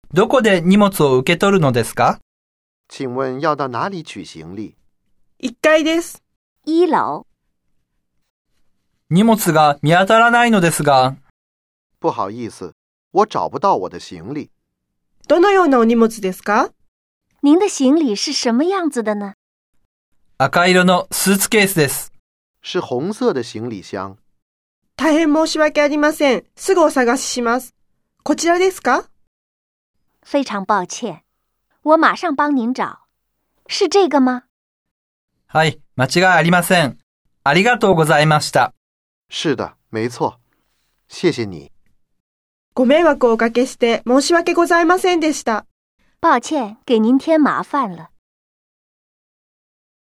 どこで荷物を受け取るのですか？ 请问要到哪里取行李？ 1階です。 1楼。 荷物が見当たらないのですが。 不好意思，我找不到我的行李。 どのようなお荷物ですか？ 您的行李是什么样子的呢？ 赤色のスーツケースです。 是红色的行李箱。 大変申し訳ありません。すぐお探しします。こちらですか？ 非常抱歉，我马上帮您找。是这个吗？ はい、間違いありません。ありがとうございました。 是的，没错。谢谢你。 ご迷惑をおかけして申し訳ございませんでした。 抱歉，给您添麻烦了。